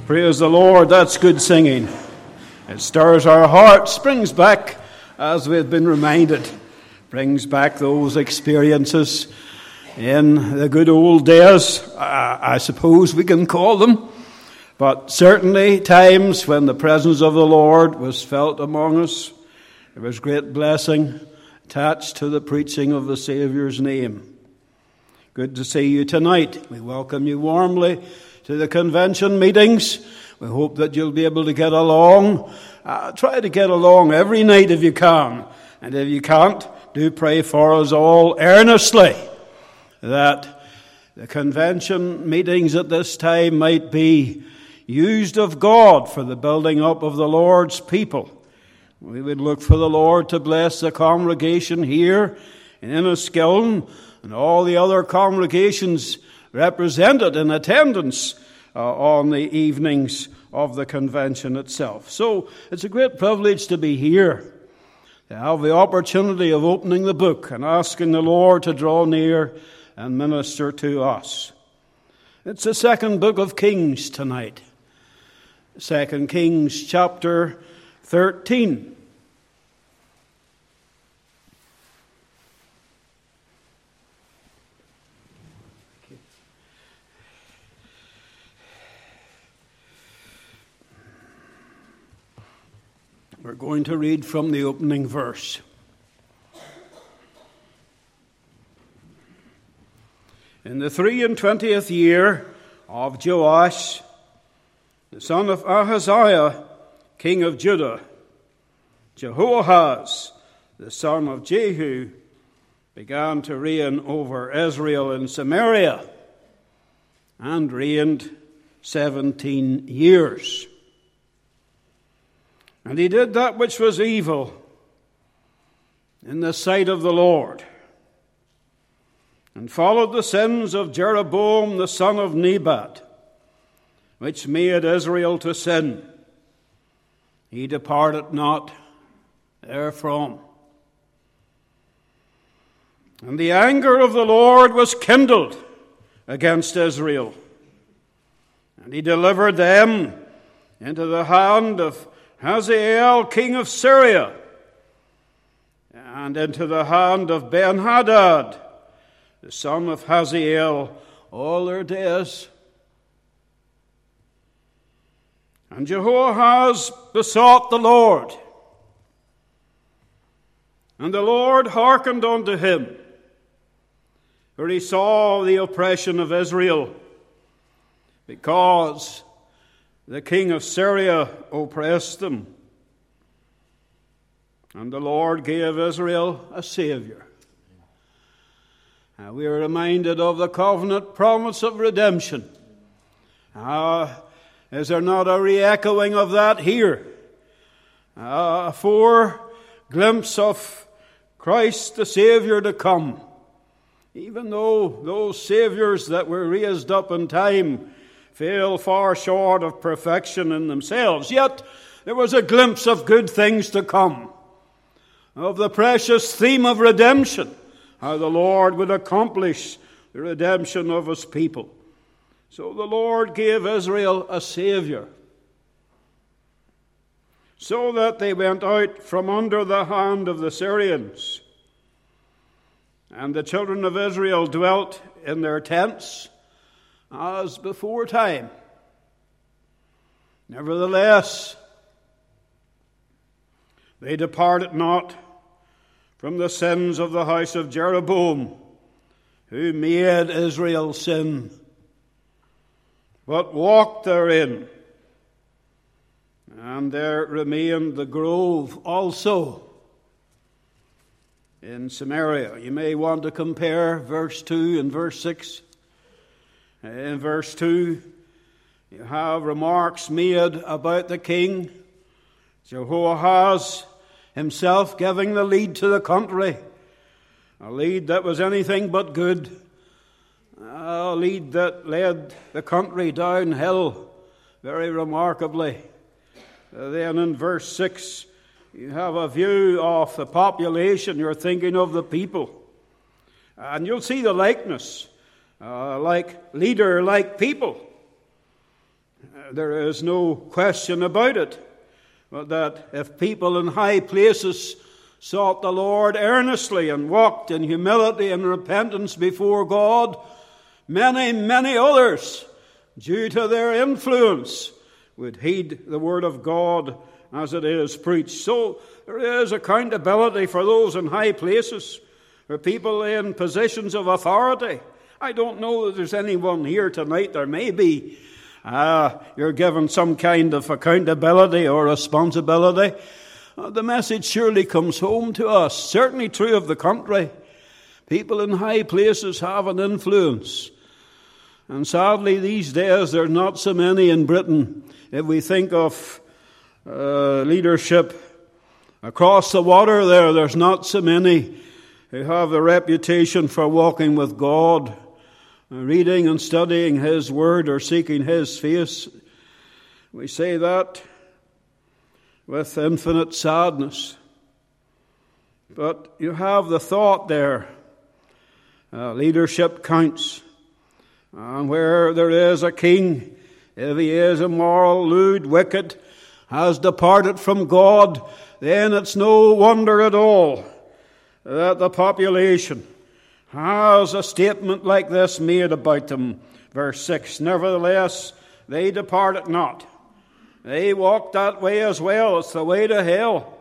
Praise the Lord, that's good singing. It stirs our hearts, brings back, as we've been reminded, brings back those experiences in the good old days, I suppose we can call them. But certainly times when the presence of the Lord was felt among us. There was great blessing attached to the preaching of the Saviour's name. Good to see you tonight. We welcome you warmly to the convention meetings. We hope that you'll be able to get along. Try to get along every night if you can. And if you can't, do pray for us all earnestly that the convention meetings at this time might be used of God for the building up of the Lord's people. We would look for the Lord to bless the congregation here in Enniskillen and all the other congregations represented in attendance on the evenings of the convention itself. So it's a great privilege to be here, to have the opportunity of opening the book and asking the Lord to draw near and minister to us. It's the second book of Kings tonight. 2 Kings chapter 13. We're going to read from the opening verse. In the 23rd year of Joash, the son of Ahaziah, king of Judah, Jehoahaz, the son of Jehu, began to reign over Israel in Samaria, and reigned 17 years. And he did that which was evil in the sight of the Lord, and followed the sins of Jeroboam the son of Nebat, which made Israel to sin. He departed not therefrom. And the anger of the Lord was kindled against Israel, and he delivered them into the hand of Hazael, king of Syria, and into the hand of Ben-Hadad, the son of Hazael, all their days. And Jehoahaz besought the Lord, and the Lord hearkened unto him, for he saw the oppression of Israel, because the king of Syria oppressed them. And the Lord gave Israel a Savior. We are reminded of the covenant promise of redemption. Is there not a re-echoing of that here? A foreglimpse of Christ the Savior to come. Even though those Saviors that were raised up in time fell far short of perfection in themselves, yet there was a glimpse of good things to come, of the precious theme of redemption, how the Lord would accomplish the redemption of his people. So the Lord gave Israel a Savior, so that they went out from under the hand of the Syrians. And the children of Israel dwelt in their tents as before time. Nevertheless, they departed not from the sins of the house of Jeroboam, who made Israel sin, but walked therein. And there remained the grove also in Samaria. You may want to compare verse 2 and verse 6. In verse 2, you have remarks made about the king, Jehoahaz himself giving the lead to the country, a lead that was anything but good, a lead that led the country downhill very remarkably. Then in verse 6, you have a view of the population. You're thinking of the people. And you'll see the likeness. Like leader, like people. There is no question about it, but that if people in high places sought the Lord earnestly and walked in humility and repentance before God, many others, due to their influence, would heed the word of God as it is preached. So there is accountability for those in high places, for people in positions of authority. I don't know that there's anyone here tonight. There may be. You're given some kind of accountability or responsibility. The message surely comes home to us. Certainly true of the country. People in high places have an influence. And sadly, these days, there are not so many in Britain. If we think of leadership across the water there's not so many who have a reputation for walking with God, reading and studying His Word or seeking His face. We say that with infinite sadness. But you have the thought there. Leadership counts. And where there is a king, if he is immoral, lewd, wicked, has departed from God, then it's no wonder at all that the population has a statement like this made about them. Verse 6, nevertheless, they departed not. They walked that way as well. It's the way to hell.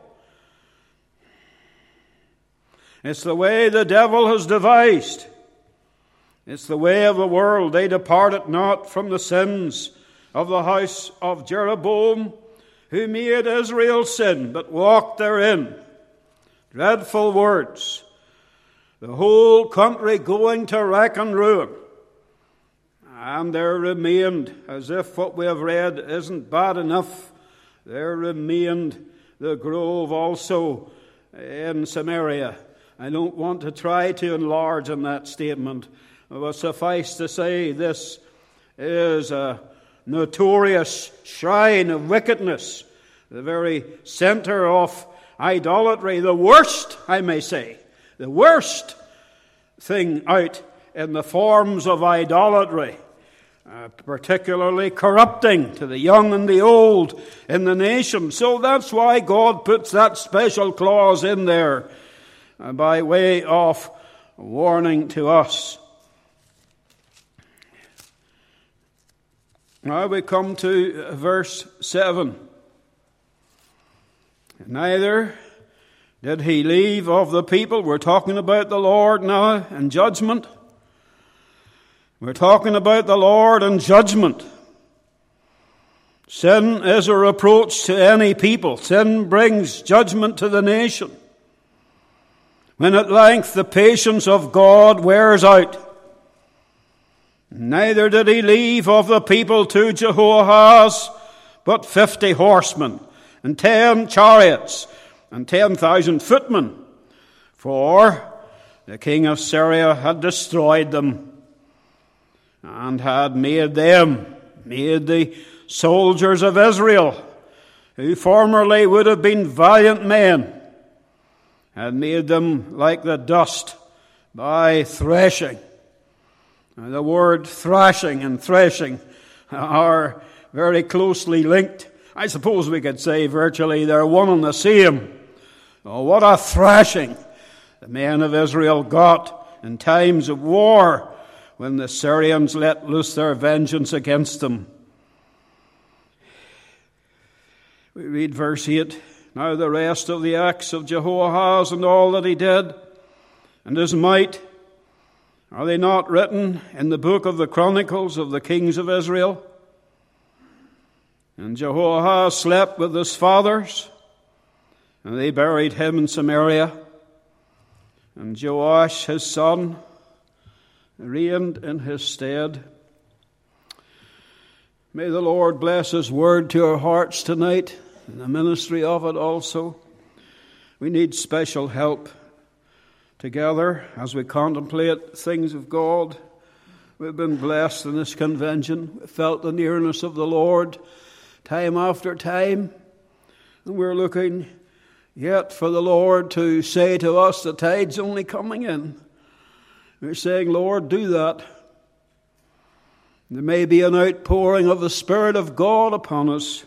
It's the way the devil has devised. It's the way of the world. They departed not from the sins of the house of Jeroboam, who made Israel sin, but walked therein. Dreadful words. The whole country going to wreck and ruin. And there remained, as if what we have read isn't bad enough, there remained the grove also in Samaria. I don't want to try to enlarge on that statement. It will suffice to say this is a notorious shrine of wickedness, the very center of idolatry, the worst, I may say, the worst thing out in the forms of idolatry, particularly corrupting to the young and the old in the nation. So that's why God puts that special clause in there by way of warning to us. Now we come to verse 7. Neither did he leave of the people. We're talking about the Lord now and judgment. We're talking about the Lord and judgment. Sin is a reproach to any people. Sin brings judgment to the nation. When at length the patience of God wears out, neither did he leave of the people to Jehoahaz, but 50 horsemen, and 10 chariots, and 10,000 footmen. For the king of Syria had destroyed them, and had made the soldiers of Israel, who formerly would have been valiant men, had made them like the dust by threshing. The word thrashing and threshing are very closely linked. I suppose we could say virtually they're one and the same. Oh, what a thrashing the men of Israel got in times of war when the Syrians let loose their vengeance against them. We read verse 8. Now the rest of the acts of Jehoahaz and all that he did, and his might, are they not written in the book of the Chronicles of the kings of Israel? And Jehoahaz slept with his fathers, and they buried him in Samaria. And Joash his son reigned in his stead. May the Lord bless His word to our hearts tonight, and the ministry of it also. We need special help together as we contemplate things of God. We've been blessed in this convention. We felt the nearness of the Lord time after time. And we're looking yet for the Lord to say to us, the tide's only coming in. We're saying, Lord, do that. There may be an outpouring of the Spirit of God upon us,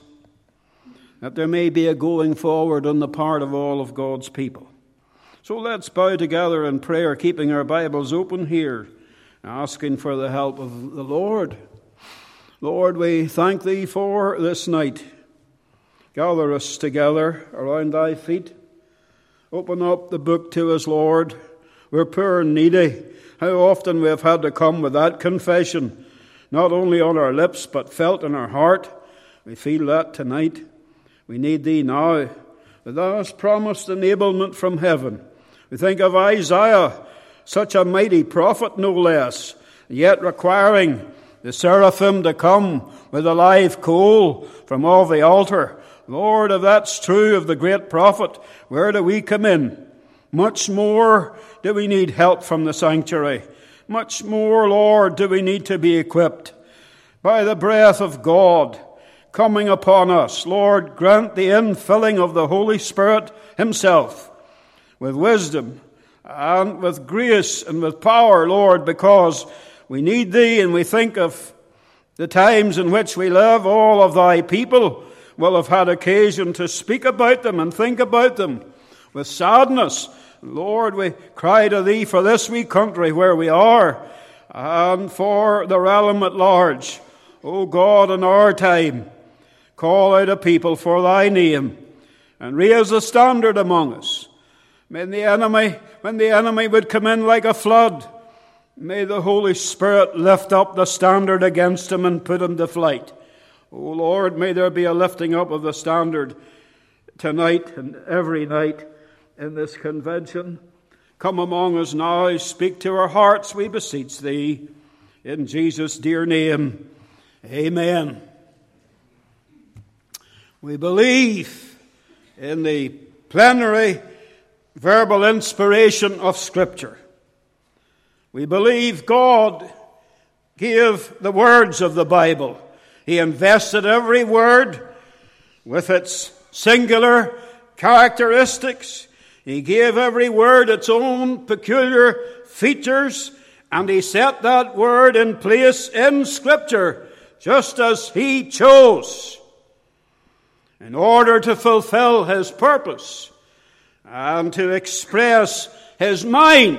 that there may be a going forward on the part of all of God's people. So let's bow together in prayer, keeping our Bibles open here, asking for the help of the Lord. Lord, we thank Thee for this night. Gather us together around Thy feet. Open up the book to us, Lord. We're poor and needy. How often we have had to come with that confession, not only on our lips, but felt in our heart. We feel that tonight. We need Thee now. Thou hast promised enablement from heaven. We think of Isaiah, such a mighty prophet, no less, yet requiring the seraphim to come with a live coal from off the altar. Lord, if that's true of the great prophet, where do we come in? Much more do we need help from the sanctuary. Much more, Lord, do we need to be equipped by the breath of God coming upon us. Lord, grant the infilling of the Holy Spirit Himself with wisdom and with grace and with power, Lord, because we need Thee, and we think of the times in which we live. All of Thy people will have had occasion to speak about them and think about them with sadness. Lord, we cry to Thee for this wee country where we are, and for the realm at large. O God, in our time, call out a people for Thy name, and raise a standard among us. When the enemy would come in like a flood, may the Holy Spirit lift up the standard against him and put him to flight. O Lord, may there be a lifting up of the standard tonight and every night in this convention. Come among us now, speak to our hearts, we beseech Thee, in Jesus' dear name. Amen. We believe in the plenary verbal inspiration of Scripture. We believe God gave the words of the Bible. He invested every word with its singular characteristics. He gave every word its own peculiar features, and He set that word in place in Scripture just as He chose in order to fulfill His purpose and to express His mind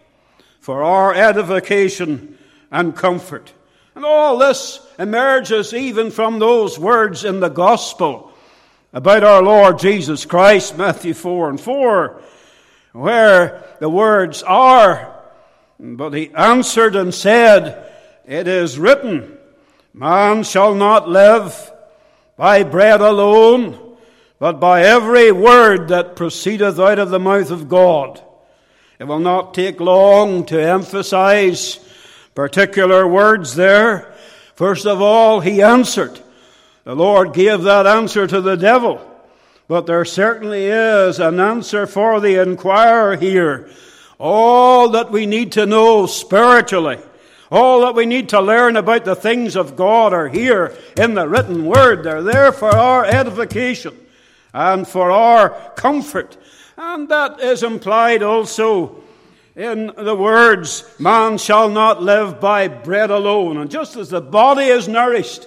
for our edification and comfort. And all this emerges even from those words in the Gospel about our Lord Jesus Christ, Matthew 4:4, where the words are, "But He answered and said, It is written, Man shall not live by bread alone, but by every word that proceedeth out of the mouth of God." It will not take long to emphasize particular words there. First of all, He answered. The Lord gave that answer to the devil. But there certainly is an answer for the inquirer here. All that we need to know spiritually, all that we need to learn about the things of God are here in the written word. They're there for our edification and for our comfort. And that is implied also in the words, "Man shall not live by bread alone." And just as the body is nourished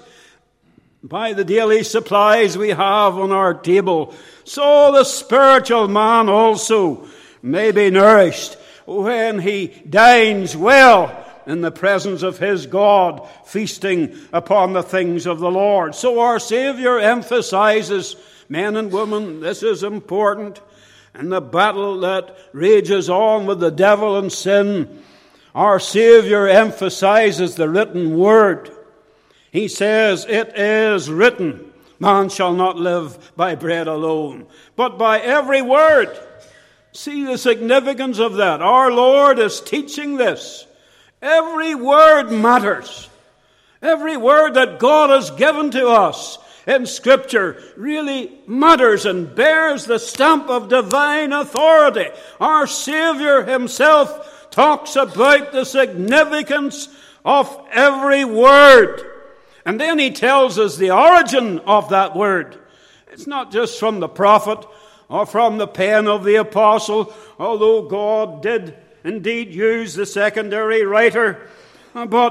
by the daily supplies we have on our table, so the spiritual man also may be nourished when he dines well in the presence of his God, feasting upon the things of the Lord. So our Savior emphasizes, men and women, this is important. In the battle that rages on with the devil and sin, our Savior emphasizes the written word. He says, "It is written, man shall not live by bread alone, but by every word." See the significance of that. Our Lord is teaching this. Every word matters. Every word that God has given to us in Scripture really matters and bears the stamp of divine authority. Our Savior Himself talks about the significance of every word. And then He tells us the origin of that word. It's not just from the prophet or from the pen of the apostle, although God did indeed use the secondary writer. But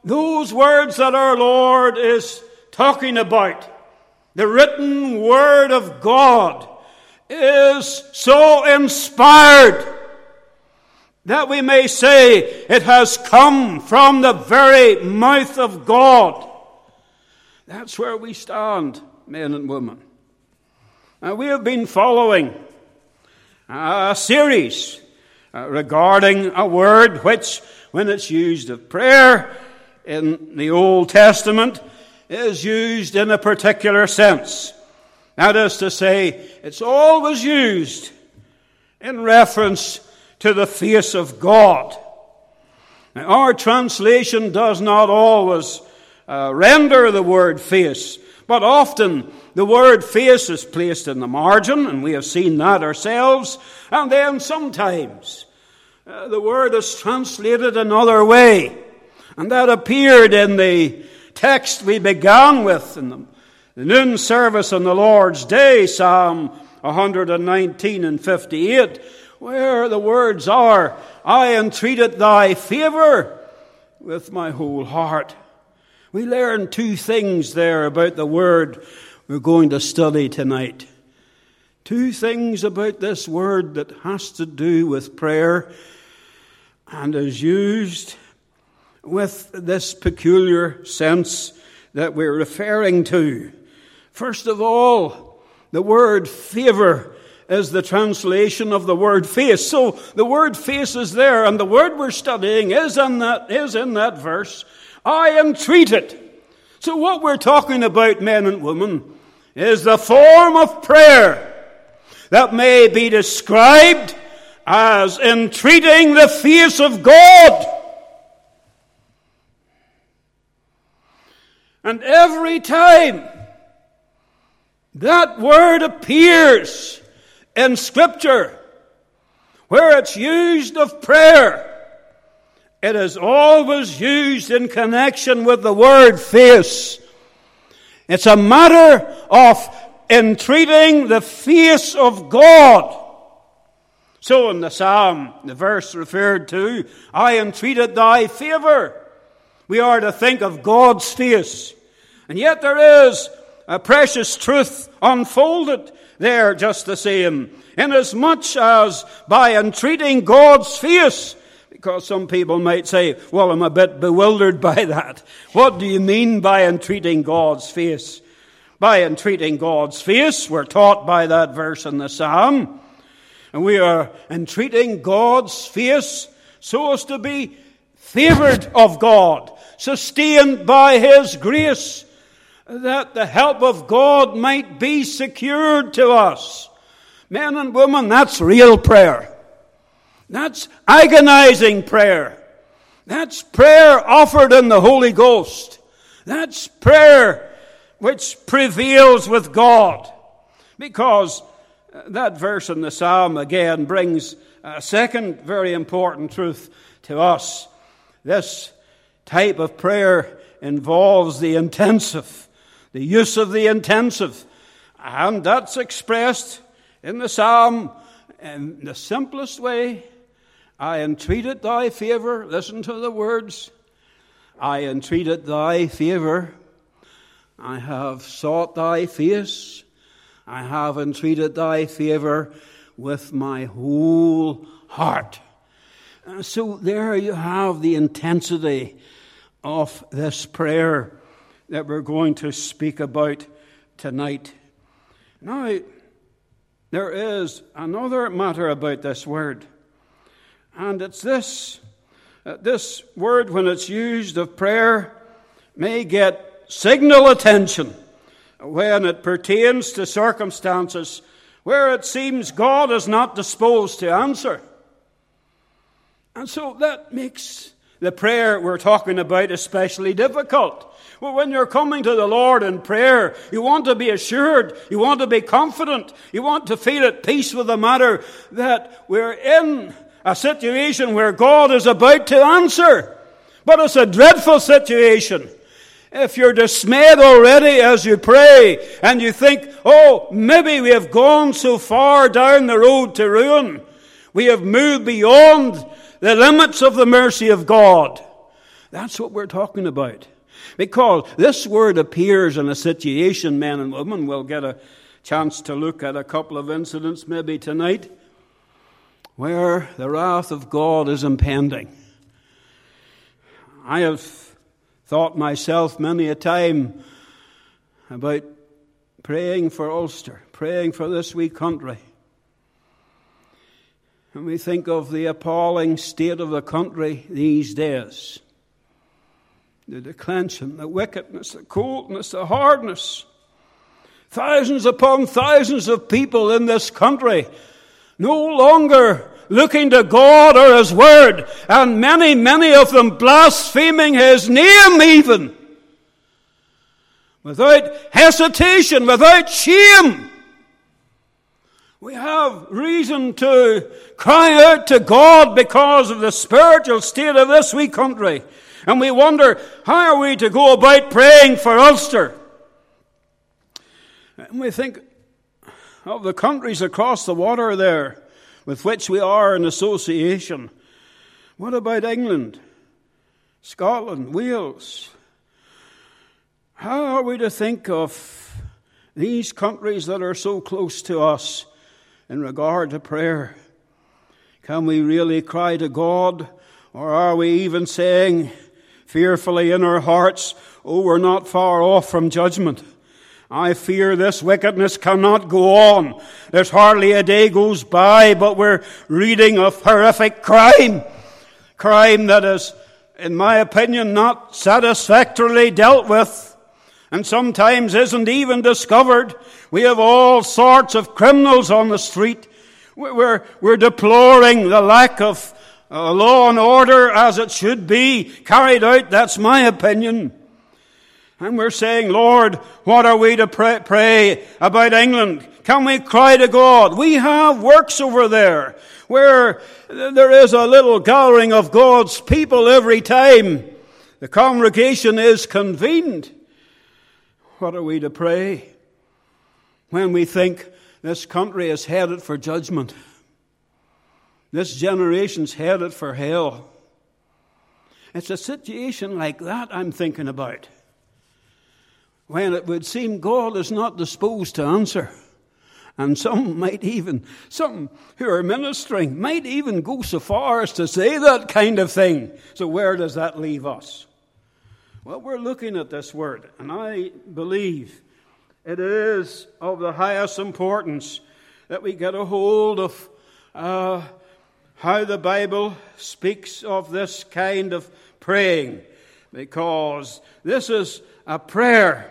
those words that our Lord is talking about, the written Word of God, is so inspired that we may say it has come from the very mouth of God. That's where we stand, men and women. Now, we have been following a series regarding a word which, when it's used of prayer in the Old Testament, is used in a particular sense. That is to say, it's always used in reference to the face of God. Now, our translation does not always render the word face, but often the word face is placed in the margin, and we have seen that ourselves. And then sometimes the word is translated another way. And that appeared in the text we began with in the noon service on the Lord's Day, Psalm 119 and 58, where the words are, I entreated thy favor with my whole heart. We learn two things there about the word we're going to study tonight. Two things about this word that has to do with prayer and is used with this peculiar sense that we're referring to. First of all, the word favor is the translation of the word face. So the word face is there, and the word we're studying is in that verse. I entreated. So what we're talking about, men and women, is the form of prayer that may be described as entreating the face of God. And every time that word appears in Scripture, where it's used of prayer, it is always used in connection with the word face. It's a matter of entreating the face of God. So in the psalm, the verse referred to, I entreated thy favor. We are to think of God's face. And yet there is a precious truth unfolded there just the same. Inasmuch as by entreating God's face, because some people might say, well, I'm a bit bewildered by that. What do you mean by entreating God's face? By entreating God's face, we're taught by that verse in the psalm. And we are entreating God's face so as to be favored of God, sustained by His grace, that the help of God might be secured to us. Men and women, that's real prayer. That's agonizing prayer. That's prayer offered in the Holy Ghost. That's prayer which prevails with God. Because that verse in the Psalm again brings a second very important truth to us. This type of prayer involves the intensive, the use of the intensive. And that's expressed in the Psalm in the simplest way. I entreated thy favor. Listen to the words. I entreated thy favor. I have sought thy face. I have entreated thy favor with my whole heart. So there you have the intensity of this prayer that we're going to speak about tonight. Now, there is another matter about this word. And it's this. This word, when it's used of prayer, may get signal attention when it pertains to circumstances where it seems God is not disposed to answer. And so that makes the prayer we're talking about especially difficult. Well, when you're coming to the Lord in prayer, you want to be assured, you want to be confident, you want to feel at peace with the matter that we're in a situation where God is about to answer. But it's a dreadful situation. If you're dismayed already as you pray and you think, oh, maybe we have gone so far down the road to ruin. We have moved beyond the limits of the mercy of God. That's what we're talking about. Because this word appears in a situation, men and women. We'll get a chance to look at a couple of incidents maybe tonight where the wrath of God is impending. I have thought myself many a time about praying for Ulster, praying for this wee country. And we think of the appalling state of the country these days. The declension, the wickedness, the coldness, the hardness. Thousands upon thousands of people in this country no longer looking to God or His Word, and many, many of them blaspheming His name even. Without hesitation, without shame. We have reason to cry out to God because of the spiritual state of this wee country. And we wonder, how are we to go about praying for Ulster? And we think of the countries across the water there with which we are in association. What about England, Scotland, Wales? How are we to think of these countries that are so close to us in regard to prayer? Can we really cry to God? Or are we even saying fearfully in our hearts, oh, we're not far off from judgment. I fear this wickedness cannot go on. There's hardly a day goes by, but we're reading of horrific crime. Crime that is, in my opinion, not satisfactorily dealt with, and sometimes isn't even discovered. We have all sorts of criminals on the street. We're deploring the lack of law and order as it should be carried out. That's my opinion. And we're saying, Lord, what are we to pray about England? Can we cry to God? We have works over there where there is a little gathering of God's people every time the congregation is convened. What are we to pray when we think this country is headed for judgment? This generation's headed for hell. It's a situation like that I'm thinking about, when it would seem God is not disposed to answer. And some who are ministering might even go so far as to say that kind of thing. So where does that leave us? Well, we're looking at this word, and I believe it is of the highest importance that we get a hold of how the Bible speaks of this kind of praying, because this is a prayer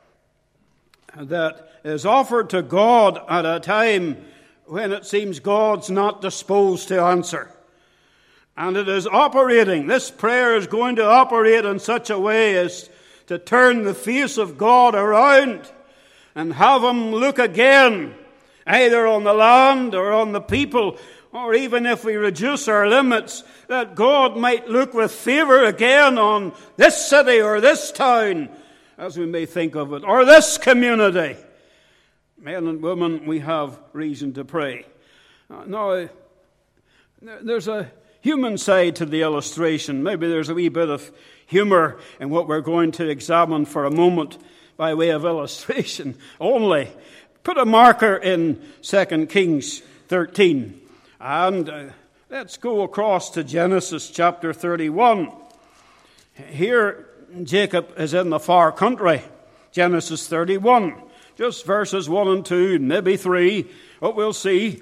that is offered to God at a time when it seems God's not disposed to answer. And it is operating, this prayer is going to operate in such a way as to turn the face of God around and have Him look again, either on the land or on the people, or even if we reduce our limits, that God might look with favor again on this city or this town, as we may think of it, or this community. Men and women, we have reason to pray. Now, there's a human side to the illustration. Maybe there's a wee bit of humor in what we're going to examine for a moment by way of illustration only. Put a marker in 2 Kings 13. And let's go across to Genesis chapter 31. Here, Jacob is in the far country. Genesis 31. Just verses 1 and 2, maybe 3. But we'll see.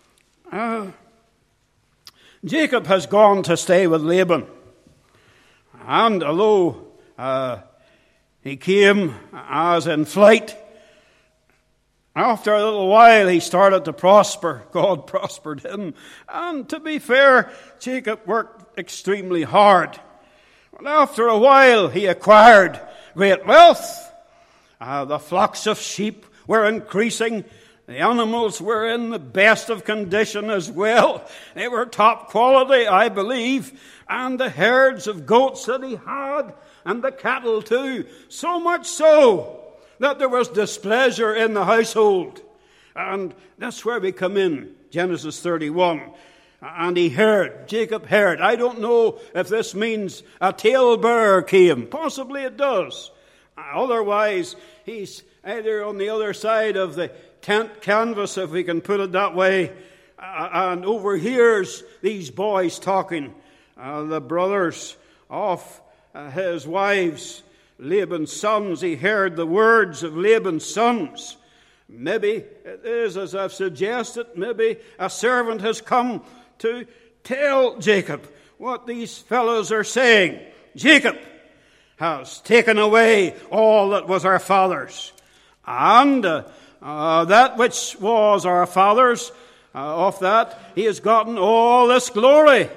Jacob has gone to stay with Laban. And although he came as in flight, after a little while he started to prosper. God prospered him. And to be fair, Jacob worked extremely hard. But after a while he acquired great wealth. The flocks of sheep were increasing. The animals were in the best of condition as well. They were top quality, I believe. And the herds of goats that he had, and the cattle too. So much so that there was displeasure in the household. And that's where we come in, Genesis 31. And he heard. Jacob heard. I don't know if this means a talebearer came. Possibly it does. Otherwise, he's either on the other side of the tent canvas, if we can put it that way, and overhears these boys talking. The brothers of his wives, Laban's sons. He heard the words of Laban's sons. Maybe it is, as I've suggested, maybe a servant has come to tell Jacob what these fellows are saying. Jacob has taken away all that was our father's, and that which was our father's, of that he has gotten all this glory.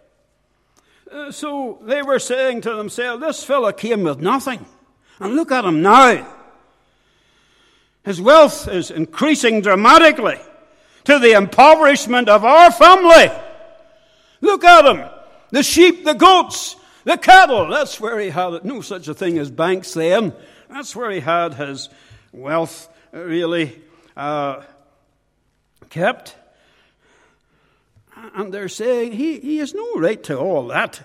So they were saying to themselves, this fellow came with nothing, and look at him now. His wealth is increasing dramatically to the impoverishment of our family. Look at him. The sheep, the goats, the cattle. That's where he had it. No such a thing as banks then. That's where he had his wealth really kept. And they're saying he has no right to all that.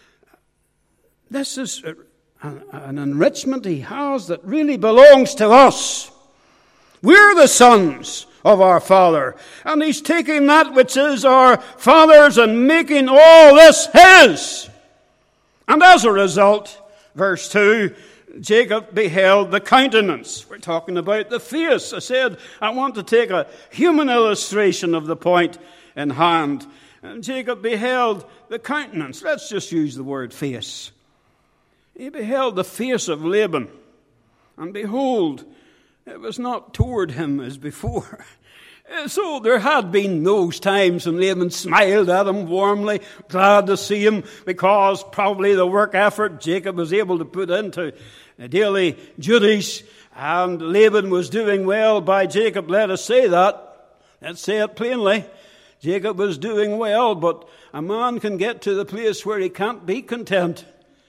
This is an enrichment he has that really belongs to us. We're the sons of our father. And he's taking that which is our father's and making all this his. And as a result, verse 2, Jacob beheld the countenance. We're talking about the face. I said I want to take a human illustration of the point in hand. And Jacob beheld the countenance. Let's just use the word face. He beheld the face of Laban. And behold, it was not toward him as before. So there had been those times when Laban smiled at him warmly, glad to see him, because probably the work effort Jacob was able to put into daily duties, and Laban was doing well by Jacob. Let us say that. Let's say it plainly. Jacob was doing well, but a man can get to the place where he can't be content.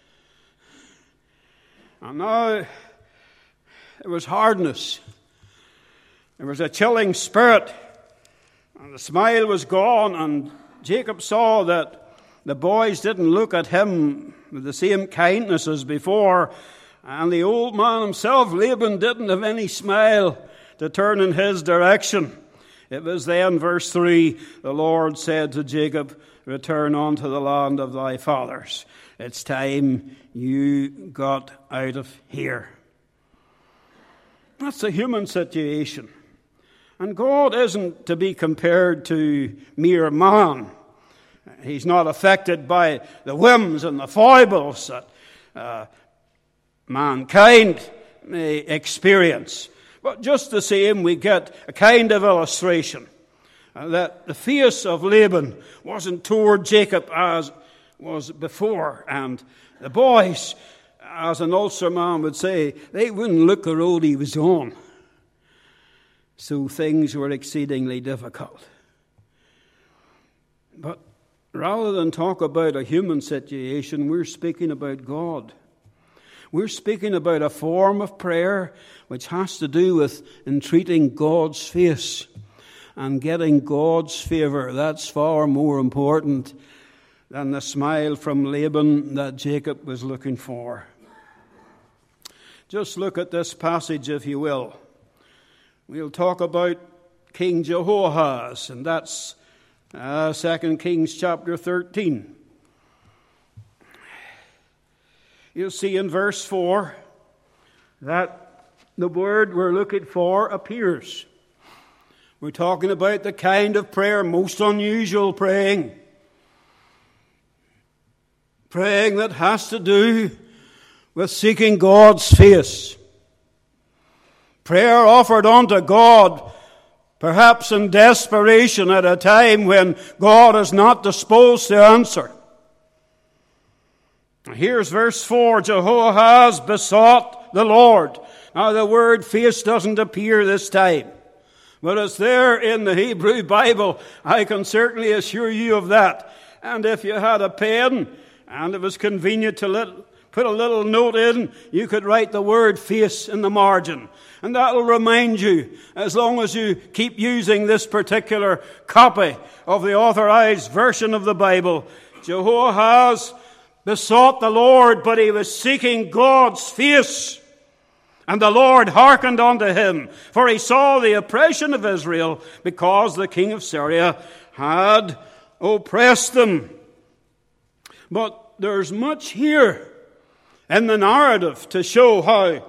And now there was hardness. There was a chilling spirit. And the smile was gone. And Jacob saw that the boys didn't look at him with the same kindness as before. And the old man himself, Laban, didn't have any smile to turn in his direction. It was then, verse 3, the Lord said to Jacob, return unto the land of thy fathers. It's time you got out of here. That's a human situation. And God isn't to be compared to mere man. He's not affected by the whims and the foibles that mankind may experience. But just the same, we get a kind of illustration that the face of Laban wasn't toward Jacob as was before. And the boys, as an Ulster man would say, they wouldn't look the road he was on. So things were exceedingly difficult. But rather than talk about a human situation, we're speaking about God. We're speaking about a form of prayer which has to do with entreating God's face and getting God's favor. That's far more important than the smile from Laban that Jacob was looking for. Just look at this passage, if you will. We'll talk about King Jehoahaz, and that's 2 Kings chapter 13. You'll see in verse 4 that the word we're looking for appears. We're talking about the kind of prayer, most unusual praying. Praying that has to do with seeking God's face. Prayer offered unto God, perhaps in desperation at a time when God is not disposed to answer. Here's verse 4. Jehoahaz besought the Lord. Now the word face doesn't appear this time, but it's there in the Hebrew Bible. I can certainly assure you of that. And if you had a pen and it was convenient to put a little note in, you could write the word face in the margin. And that'll remind you, as long as you keep using this particular copy of the authorized version of the Bible, Jehoahaz besought the Lord, but he was seeking God's face. And the Lord hearkened unto him, for he saw the oppression of Israel, because the king of Syria had oppressed them. But there's much here in the narrative to show how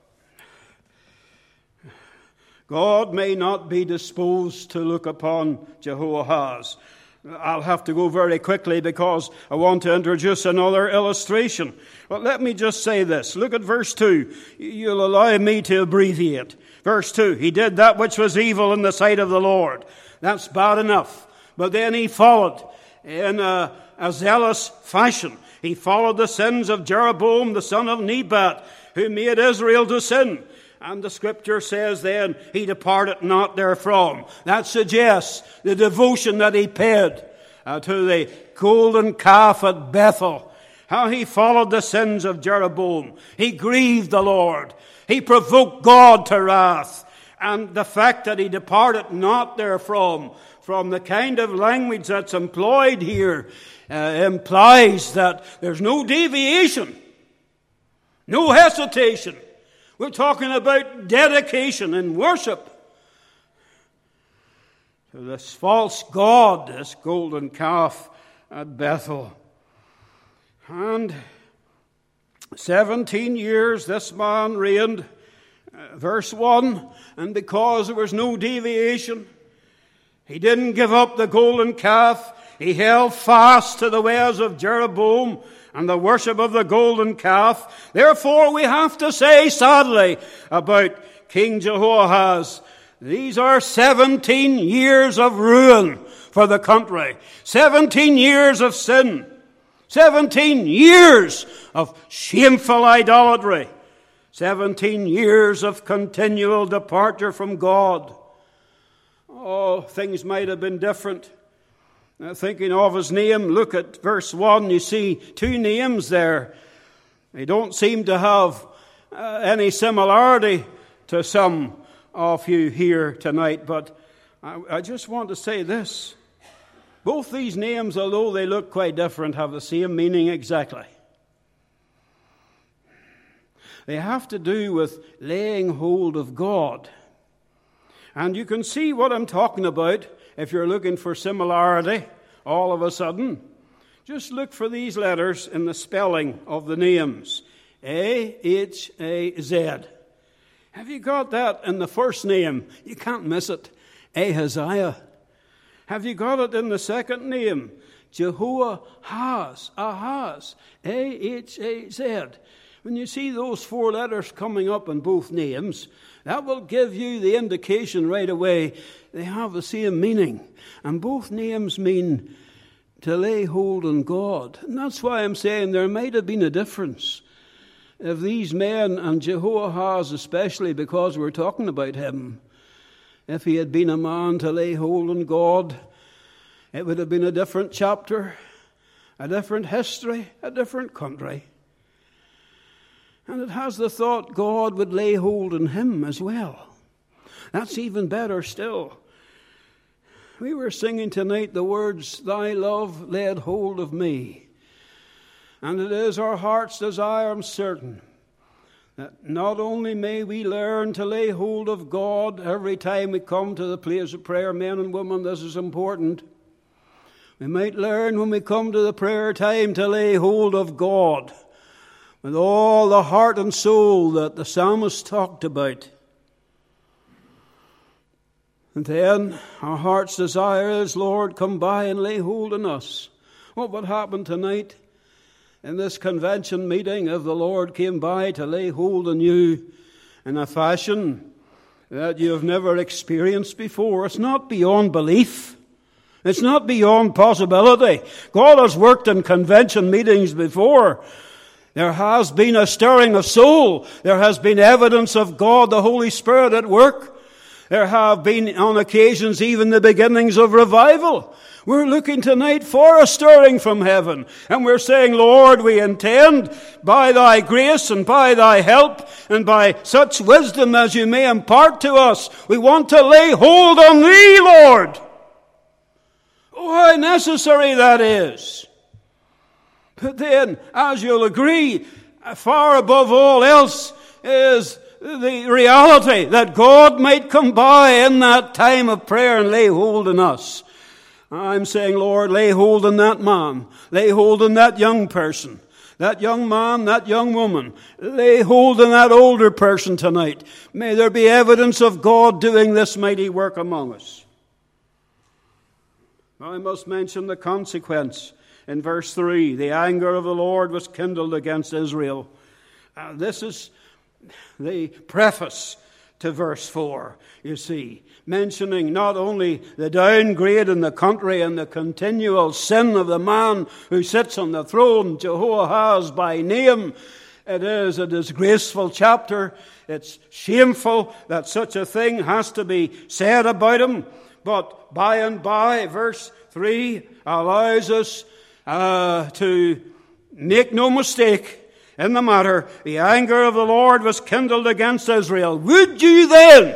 God may not be disposed to look upon Jehoahaz. I'll have to go very quickly because I want to introduce another illustration. But let me just say this. Look at verse 2. You'll allow me to abbreviate. Verse 2. He did that which was evil in the sight of the Lord. That's bad enough. But then he followed in a zealous fashion. He followed the sins of Jeroboam, the son of Nebat, who made Israel to sin. And the scripture says then, he departed not therefrom. That suggests the devotion that he paid to the golden calf at Bethel. How he followed the sins of Jeroboam. He grieved the Lord. He provoked God to wrath. And the fact that he departed not therefrom, from the kind of language that's employed here, implies that there's no deviation, no hesitation. We're talking about dedication and worship to this false god, this golden calf at Bethel. And 17 years this man reigned, verse 1, and because there was no deviation, he didn't give up the golden calf. He held fast to the ways of Jeroboam and the worship of the golden calf. Therefore, we have to say sadly about King Jehoahaz, these are 17 years of ruin for the country. 17 years of sin. 17 years of shameful idolatry. 17 years of continual departure from God. Oh, things might have been different. Now, thinking of his name, look at verse 1. You see two names there. They don't seem to have any similarity to some of you here tonight, but I just want to say this. Both these names, although they look quite different, have the same meaning exactly. They have to do with laying hold of God. And you can see what I'm talking about if you're looking for similarity all of a sudden. Just look for these letters in the spelling of the names. A-H-A-Z. Have you got that in the first name? You can't miss it. Ahaziah. Have you got it in the second name? Jehoahaz. Ahaz. A-H-A-Z. When you see those four letters coming up in both names, that will give you the indication right away they have the same meaning. And both names mean to lay hold on God. And that's why I'm saying there might have been a difference. If these men, and Jehoahaz especially, because we're talking about him, if he had been a man to lay hold on God, it would have been a different chapter, a different history, a different country. And it has the thought God would lay hold on him as well. That's even better still. We were singing tonight the words, "Thy love laid hold of me." And it is our heart's desire, I'm certain, that not only may we learn to lay hold of God every time we come to the place of prayer, men and women, this is important. We might learn when we come to the prayer time to lay hold of God with all the heart and soul that the psalmist talked about. And then our heart's desire is, Lord, come by and lay hold on us. What would happen tonight in this convention meeting if the Lord came by to lay hold on you in a fashion that you have never experienced before? It's not beyond belief. It's not beyond possibility. God has worked in convention meetings before. There has been a stirring of soul. There has been evidence of God, the Holy Spirit, at work. There have been on occasions even the beginnings of revival. We're looking tonight for a stirring from heaven. And we're saying, Lord, we intend by thy grace and by thy help and by such wisdom as you may impart to us, we want to lay hold on thee, Lord. Oh, how necessary that is. But then, as you'll agree, far above all else is the reality that God might come by in that time of prayer and lay hold on us. I'm saying, Lord, lay hold on that man. Lay hold on that young person. That young man, that young woman. Lay hold on that older person tonight. May there be evidence of God doing this mighty work among us. I must mention the consequence. In verse 3, the anger of the Lord was kindled against Israel. This is the preface to verse 4, you see, mentioning not only the downgrade in the country and the continual sin of the man who sits on the throne, Jehoahaz by name. It is a disgraceful chapter. It's shameful that such a thing has to be said about him. But by and by, verse 3 allows us to make no mistake in the matter. The anger of the Lord was kindled against Israel. Would you then,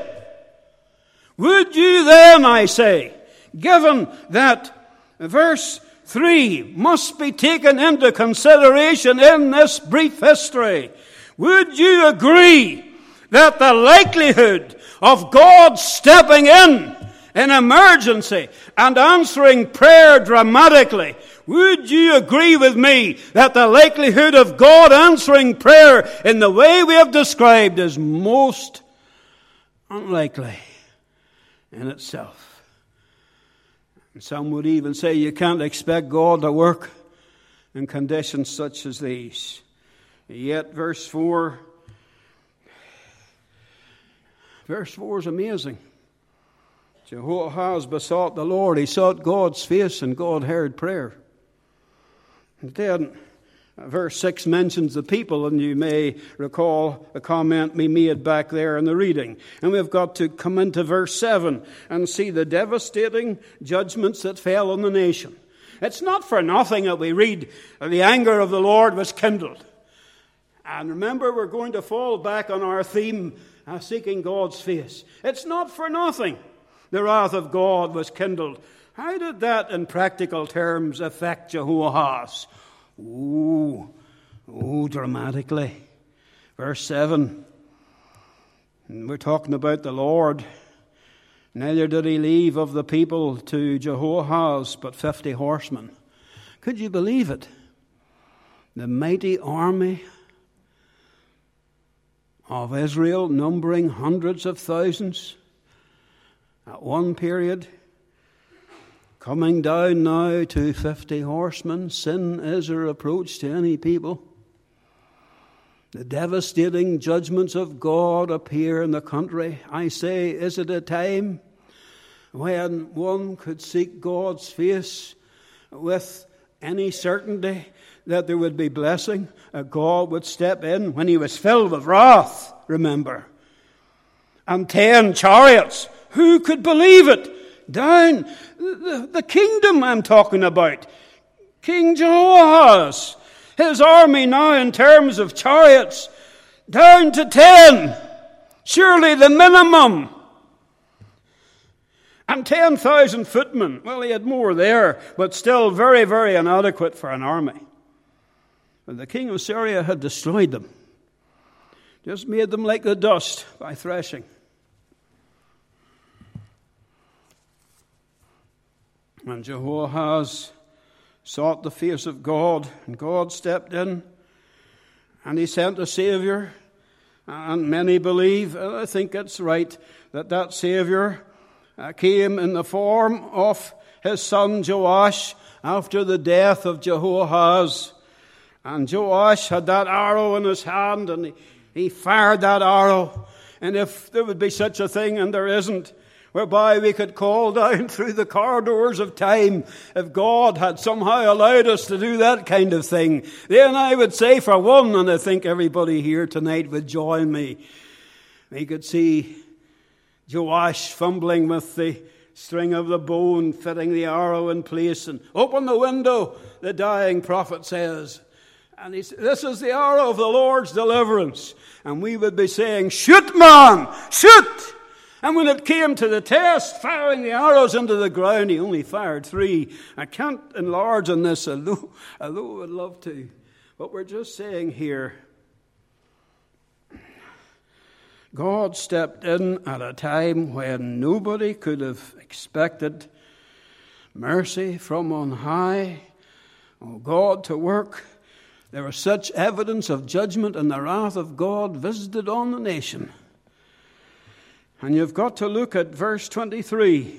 I say, given that verse 3 must be taken into consideration in this brief history, would you agree that the likelihood of God stepping in emergency and answering prayer dramatically, would you agree with me that the likelihood of God answering prayer in the way we have described is most unlikely in itself? And some would even say you can't expect God to work in conditions such as these. Yet verse 4 is amazing. Jehoahaz besought the Lord. He sought God's face and God heard prayer. And then verse 6 mentions the people, and you may recall a comment we made back there in the reading. And we've got to come into verse 7 and see the devastating judgments that fell on the nation. It's not for nothing that we read the anger of the Lord was kindled. And remember, we're going to fall back on our theme, seeking God's face. It's not for nothing the wrath of God was kindled. How did that, in practical terms, affect Jehoahaz? Dramatically. Verse 7. And we're talking about the Lord. Neither did he leave of the people to Jehoahaz but 50 horsemen. Could you believe it? The mighty army of Israel, numbering hundreds of thousands at one period, coming down now to 50 horsemen. Sin is a reproach to any people. The devastating judgments of God appear in the country. I say, is it a time when one could seek God's face with any certainty that there would be blessing? God would step in when he was filled with wrath, remember. And 10 chariots. Who could believe it? Down the kingdom I'm talking about. King Jehoahaz. His army now in terms of chariots down to 10. Surely the minimum. And 10,000 footmen. Well, he had more there, but still very, very inadequate for an army. But the king of Syria had destroyed them. Just made them like the dust by threshing. And Jehoahaz sought the face of God, and God stepped in, and he sent a Savior. And many believe, and I think it's right, that Savior came in the form of his son Joash after the death of Jehoahaz. And Joash had that arrow in his hand, and he fired that arrow. And if there would be such a thing, and there isn't, whereby we could call down through the corridors of time, if God had somehow allowed us to do that kind of thing, then I would say for one, and I think everybody here tonight would join me, we could see Joash fumbling with the string of the bow and fitting the arrow in place. And open the window, the dying prophet says. And he says, this is the hour of the Lord's deliverance. And we would be saying, shoot, man, shoot! And when it came to the test, firing the arrows into the ground, he only fired 3. I can't enlarge on this, although I would love to. But we're just saying here, God stepped in at a time when nobody could have expected mercy from on high. Oh, God to work. There was such evidence of judgment and the wrath of God visited on the nation. And you've got to look at verse 23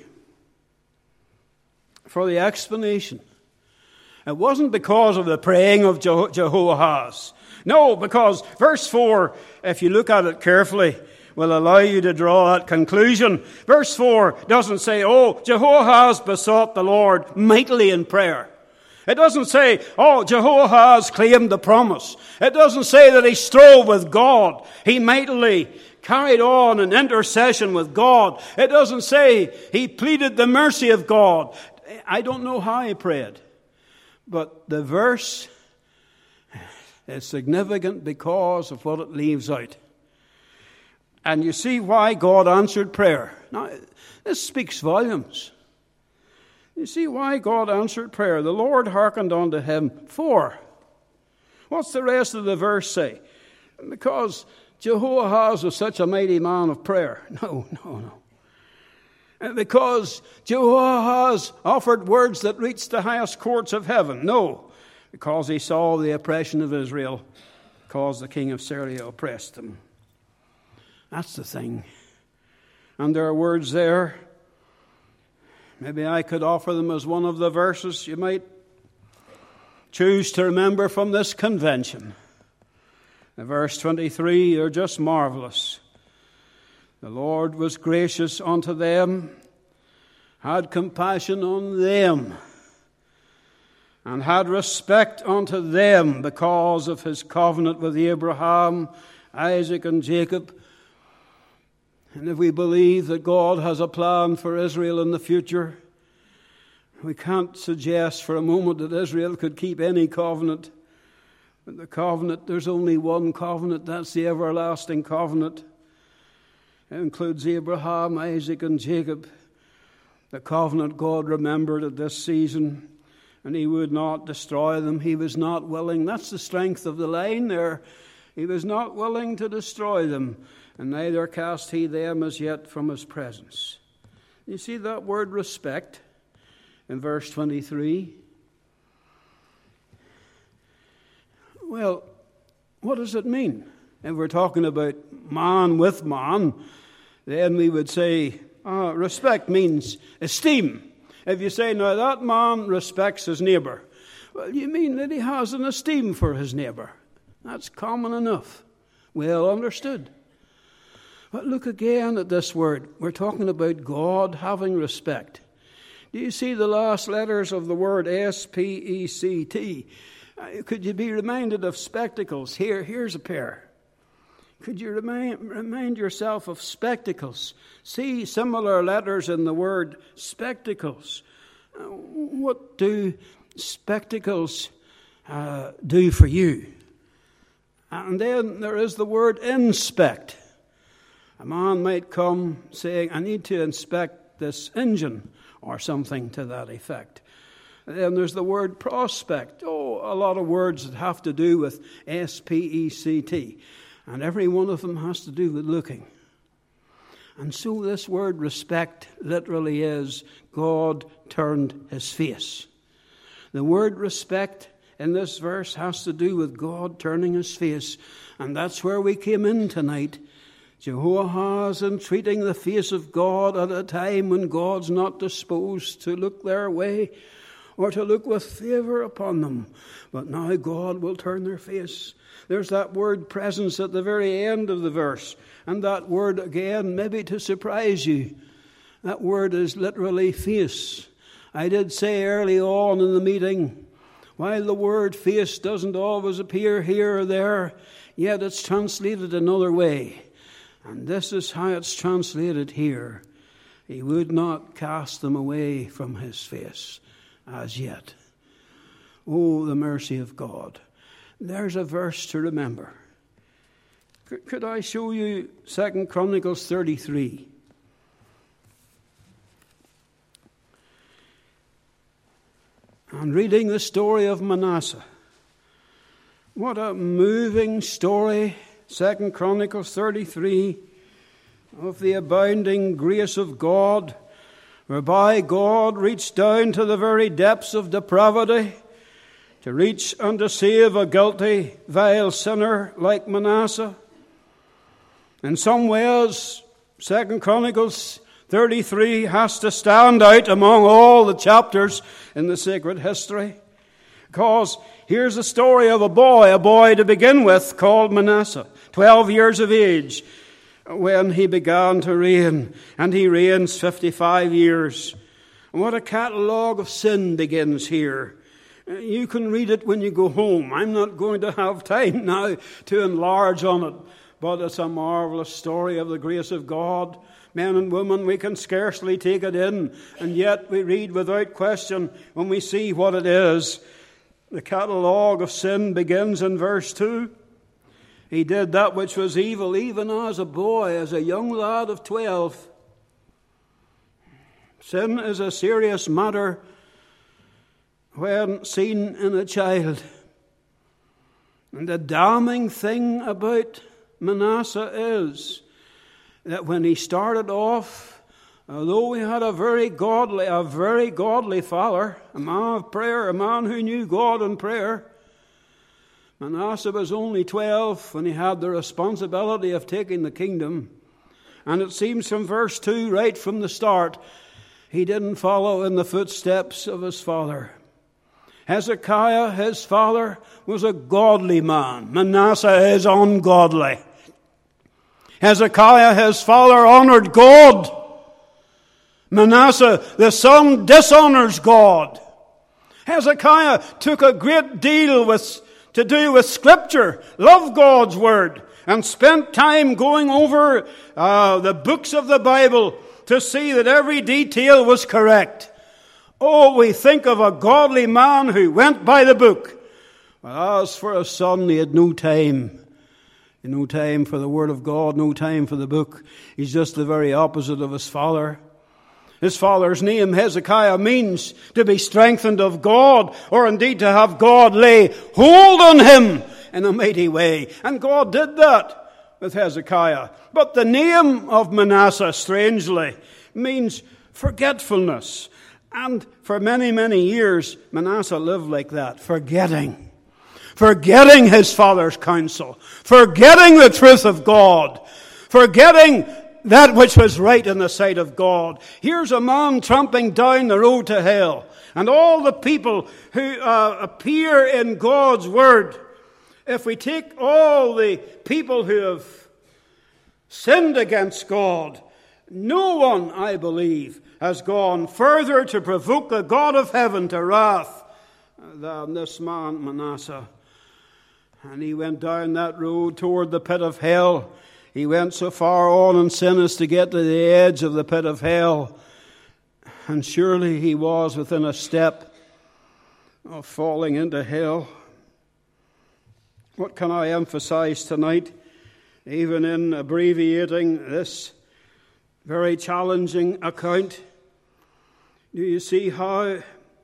for the explanation. It wasn't because of the praying of Jehoahaz. No, because verse 4, if you look at it carefully, will allow you to draw that conclusion. Verse 4 doesn't say, oh, Jehoahaz besought the Lord mightily in prayer. It doesn't say, oh, Jehoahaz claimed the promise. It doesn't say that he strove with God. He mightily carried on an intercession with God. It doesn't say he pleaded the mercy of God. I don't know how he prayed. But the verse is significant because of what it leaves out. And you see why God answered prayer. Now, this speaks volumes. You see why God answered prayer. The Lord hearkened unto him for. What's the rest of the verse say? Because Jehoahaz was such a mighty man of prayer. No. And because Jehoahaz offered words that reached the highest courts of heaven. No. Because he saw the oppression of Israel, because the king of Syria oppressed them. That's the thing. And there are words there. Maybe I could offer them as one of the verses you might choose to remember from this convention. In verse 23, they're just marvelous. The Lord was gracious unto them, had compassion on them, and had respect unto them because of his covenant with Abraham, Isaac, and Jacob. And if we believe that God has a plan for Israel in the future, we can't suggest for a moment that Israel could keep any covenant. But the covenant, there's only one covenant, that's the everlasting covenant. It includes Abraham, Isaac, and Jacob. The covenant God remembered at this season, and he would not destroy them. He was not willing. That's the strength of the line there. He was not willing to destroy them, and neither cast he them as yet from his presence. You see that word respect in verse 23? Well, what does it mean? If we're talking about man with man, then we would say respect means esteem. If you say, now that man respects his neighbour, well, you mean that he has an esteem for his neighbour. That's common enough. Well understood. But look again at this word. We're talking about God having respect. Do you see the last letters of the word S-P-E-C-T? Could you be reminded of spectacles? Here's a pair. Could you remind yourself of spectacles? See similar letters in the word spectacles. What do spectacles do for you? And then there is the word inspect. A man might come saying, I need to inspect this engine, or something to that effect. Then there's the word prospect. Oh, a lot of words that have to do with S-P-E-C-T. And every one of them has to do with looking. And so this word respect literally is God turned his face. The word respect in this verse has to do with God turning his face. And that's where we came in tonight. Jehoahaz entreating the face of God at a time when God's not disposed to look their way or to look with favour upon them. But now God will turn their face. There's that word presence at the very end of the verse. And that word again, maybe to surprise you, that word is literally face. I did say early on in the meeting, while the word face doesn't always appear here or there, yet it's translated another way. And this is how it's translated here. He would not cast them away from his face as yet. Oh, the mercy of God. There's a verse to remember. Could I show you 2 Chronicles 33? And reading the story of Manasseh. What a moving story, 2 Chronicles 33, of the abounding grace of God, whereby God reached down to the very depths of depravity to reach and to save a guilty, vile sinner like Manasseh. In some ways, 2 Chronicles 33 has to stand out among all the chapters in the sacred history. Because here's the story of a boy to begin with, called Manasseh, 12 years of age, when he began to reign. And he reigns 55 years. And what a catalogue of sin begins here. You can read it when you go home. I'm not going to have time now to enlarge on it. But it's a marvelous story of the grace of God. Men and women, we can scarcely take it in. And yet we read without question when we see what it is. The catalogue of sin begins in verse 2. He did that which was evil even as a boy, as a young lad of 12. Sin is a serious matter when seen in a child. And the damning thing about Manasseh is that when he started off, although he had a very godly father, a man of prayer, a man who knew God in prayer, Manasseh was only 12 when he had the responsibility of taking the kingdom. And it seems from verse 2, right from the start, he didn't follow in the footsteps of his father. Hezekiah, his father, was a godly man. Manasseh is ungodly. Hezekiah, his father, honored God. Manasseh, the son, dishonors God. Hezekiah took a great deal to do with Scripture, loved God's Word, and spent time going over the books of the Bible to see that every detail was correct. Oh, we think of a godly man who went by the book. But as for his son, he had no time. No time for the Word of God, no time for the book. He's just the very opposite of his father. His father's name, Hezekiah, means to be strengthened of God, or indeed to have God lay hold on him in a mighty way. And God did that with Hezekiah. But the name of Manasseh, strangely, means forgetfulness. And for many, many years, Manasseh lived like that, forgetting his father's counsel, forgetting the truth of God, forgetting that which was right in the sight of God. Here's a man tramping down the road to hell. And all the people who appear in God's Word, if we take all the people who have sinned against God, no one, I believe, has gone further to provoke the God of heaven to wrath than this man Manasseh. And he went down that road toward the pit of hell. He went so far on in sin as to get to the edge of the pit of hell. And surely he was within a step of falling into hell. What can I emphasize tonight, even in abbreviating this very challenging account? Do you see how?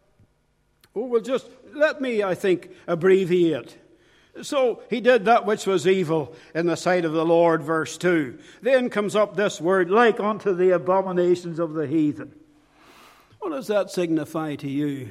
Let me abbreviate. So he did that which was evil in the sight of the Lord, verse 2. Then comes up this word, like unto the abominations of the heathen. What does that signify to you?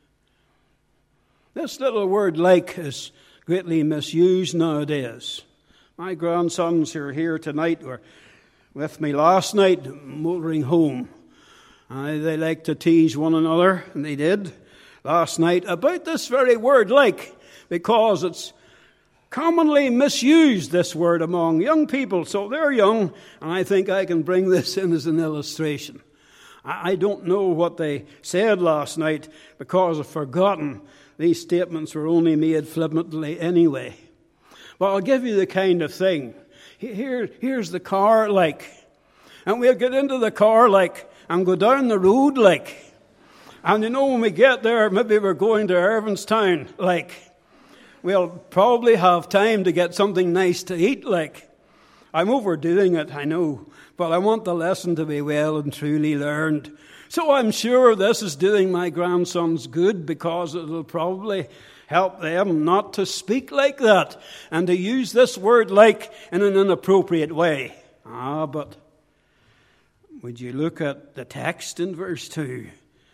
This little word like is greatly misused nowadays. My grandsons who are here tonight were with me last night motoring home. They like to tease one another, and they did last night, about this very word like, because it's commonly misused, this word, among young people. So they're young, and I think I can bring this in as an illustration. I don't know what they said last night because I've forgotten. These statements were only made flippantly anyway. But I'll give you the kind of thing. here's the car, like. And we'll get into the car, like, and go down the road, like. And when we get there, maybe we're going to Irvinstown, like. We'll probably have time to get something nice to eat, like. I'm overdoing it, I know. But I want the lesson to be well and truly learned. So I'm sure this is doing my grandsons good, because it will probably help them not to speak like that and to use this word like in an inappropriate way. But would you look at the text in verse 2?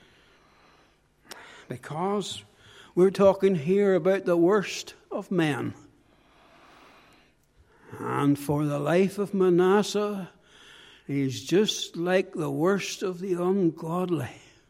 Because we're talking here about the worst of men. And for the life of Manasseh, he's just like the worst of the ungodly.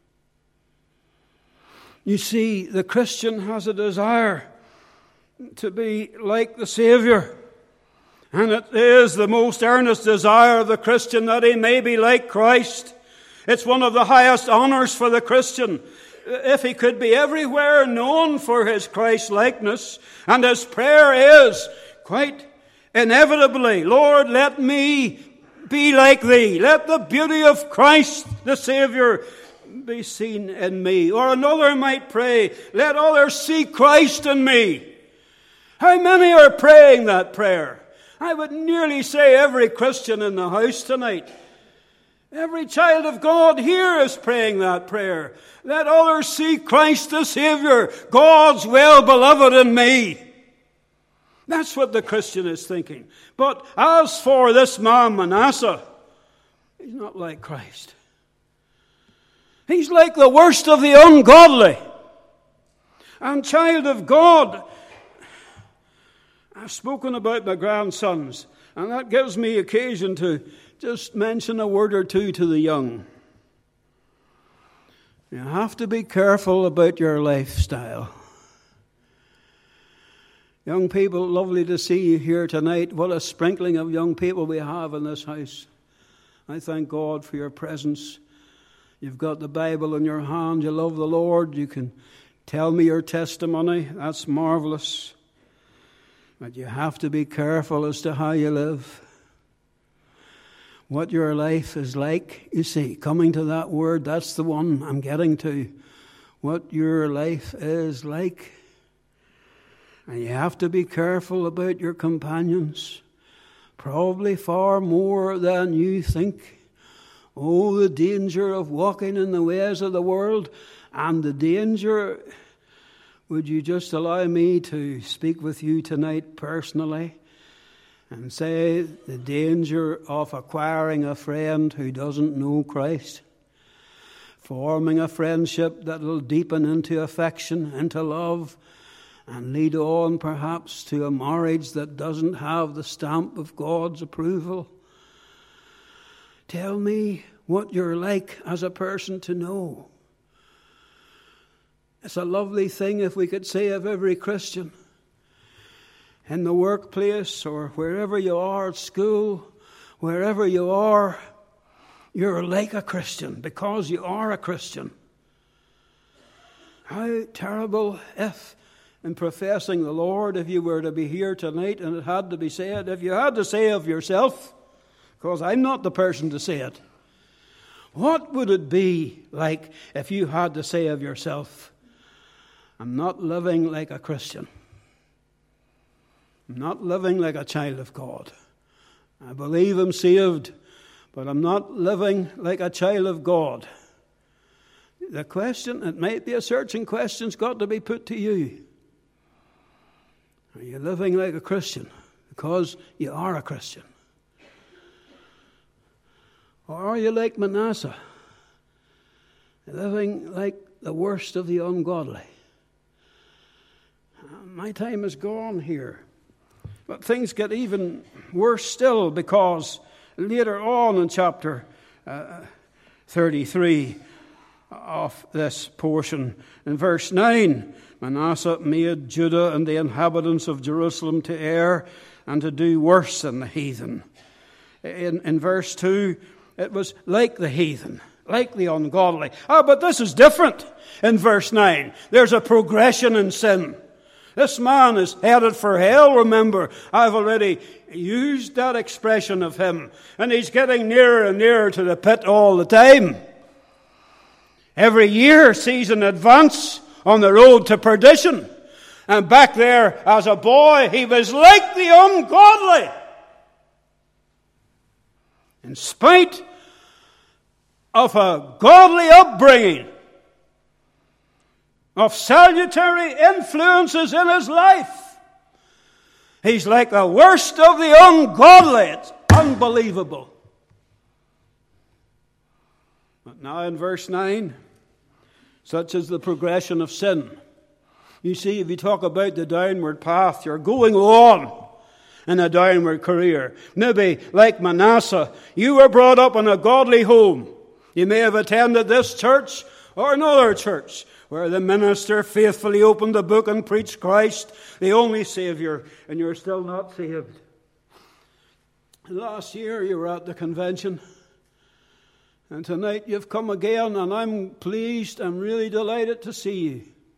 You see, the Christian has a desire to be like the Savior. And it is the most earnest desire of the Christian that he may be like Christ. It's one of the highest honors for the Christian. If he could be everywhere known for his Christ-likeness, and his prayer is quite inevitably, Lord, let me be like thee. Let the beauty of Christ, the Savior, be seen in me. Or another might pray, let others see Christ in me. How many are praying that prayer? I would nearly say every Christian in the house tonight. Every child of God here is praying that prayer. Let others see Christ the Savior, God's well-beloved in me. That's what the Christian is thinking. But as for this man Manasseh, he's not like Christ. He's like the worst of the ungodly. And child of God, I've spoken about my grandsons, and that gives me occasion to just mention a word or two to the young. You have to be careful about your lifestyle. Young people, lovely to see you here tonight. What a sprinkling of young people we have in this house. I thank God for your presence. You've got the Bible in your hand. You love the Lord. You can tell me your testimony. That's marvelous. But you have to be careful as to how you live. What your life is like. You see, coming to that word, that's the one I'm getting to. What your life is like. And you have to be careful about your companions. Probably far more than you think. Oh, the danger of walking in the ways of the world. And the danger, would you just allow me to speak with you tonight personally? And say the danger of acquiring a friend who doesn't know Christ. Forming a friendship that will deepen into affection, into love, and lead on perhaps to a marriage that doesn't have the stamp of God's approval. Tell me what you're like as a person to know. It's a lovely thing if we could say of every Christian, in the workplace or wherever you are at school, wherever you are, you're like a Christian because you are a Christian. How terrible if, in professing the Lord, if you were to be here tonight and it had to be said, if you had to say of yourself, because I'm not the person to say it, what would it be like if you had to say of yourself, I'm not living like a Christian. I'm not living like a child of God. I believe I'm saved, but I'm not living like a child of God. The question, it might be a searching question, has got to be put to you. Are you living like a Christian? Because you are a Christian. Or are you like Manasseh? Living like the worst of the ungodly. My time is gone here. But things get even worse still, because later on in chapter 33 of this portion, in verse 9, Manasseh made Judah and the inhabitants of Jerusalem to err and to do worse than the heathen. In verse 2, it was like the heathen, like the ungodly. But this is different. In verse 9, there's a progression in sin. This man is headed for hell, remember. I've already used that expression of him. And he's getting nearer and nearer to the pit all the time. Every year sees an advance on the road to perdition. And back there, as a boy, he was like the ungodly. In spite of a godly upbringing, of salutary influences in his life, he's like the worst of the ungodly. It's unbelievable. But now in verse 9, such is the progression of sin. You see, if you talk about the downward path, you're going on in a downward career. Maybe like Manasseh, you were brought up in a godly home. You may have attended this church or another church where the minister faithfully opened the book and preached Christ, the only Savior, and you're still not saved. Last year you were at the convention, and tonight you've come again, and I'm pleased, I'm really delighted to see you.